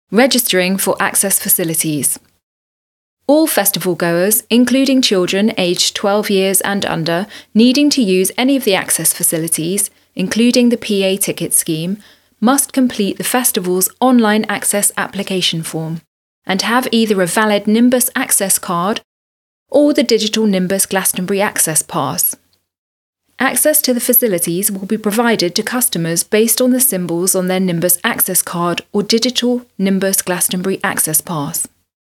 Registering for access facilities. All festival goers, including children aged 12 years and under, needing to use any of the access facilities, including the PA ticket scheme, must complete the festival's online access application form and have either a valid Nimbus Access card or the digital Nimbus Glastonbury Access Pass. Access to the facilities will be provided to customers based on the symbols on their Nimbus Access card or digital Nimbus Glastonbury Access Pass.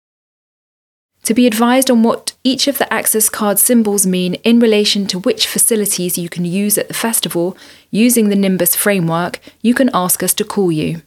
To be advised on what each of the access card symbols mean in relation to which facilities you can use at the festival using the Nimbus framework, you can ask us to call you.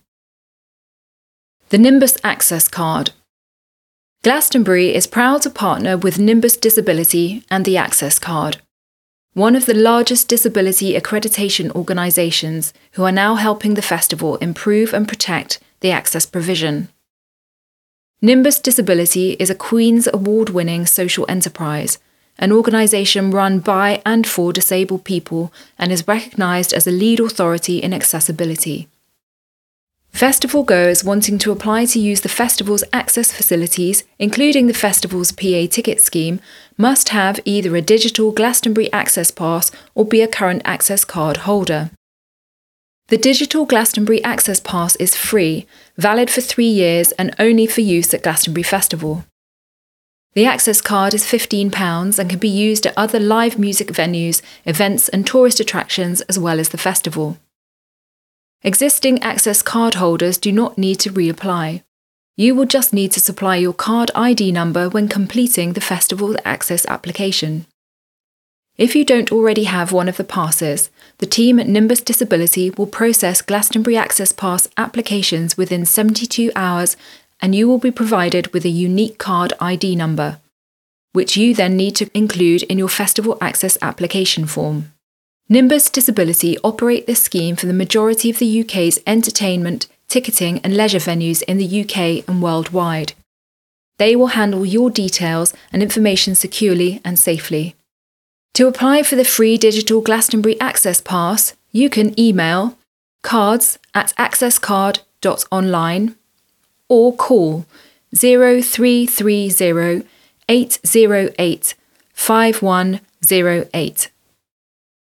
The Nimbus Access Card. Glastonbury is proud to partner with Nimbus Disability and the Access Card, one of the largest disability accreditation organisations who are now helping the festival improve and protect the access provision. Nimbus Disability is a Queen's Award-winning social enterprise, an organisation run by and for disabled people and is recognised as a lead authority in accessibility. Festival goers wanting to apply to use the festival's access facilities, including the festival's PA ticket scheme, must have either a digital Glastonbury Access Pass or be a current access card holder. The digital Glastonbury Access Pass is free, valid for 3 years and only for use at Glastonbury Festival. The access card is £15 and can be used at other live music venues, events and tourist attractions as well as the festival. Existing access card holders do not need to reapply. You will just need to supply your card ID number when completing the festival access application. If you don't already have one of the passes, the team at Nimbus Disability will process Glastonbury Access Pass applications within 72 hours and you will be provided with a unique card ID number, which you then need to include in your festival access application form. Nimbus Disability operate this scheme for the majority of the UK's entertainment, ticketing and leisure venues in the UK and worldwide. They will handle your details and information securely and safely. To apply for the free digital Glastonbury Access Pass, you can email cards@accesscard.online or call 0330 808 5108.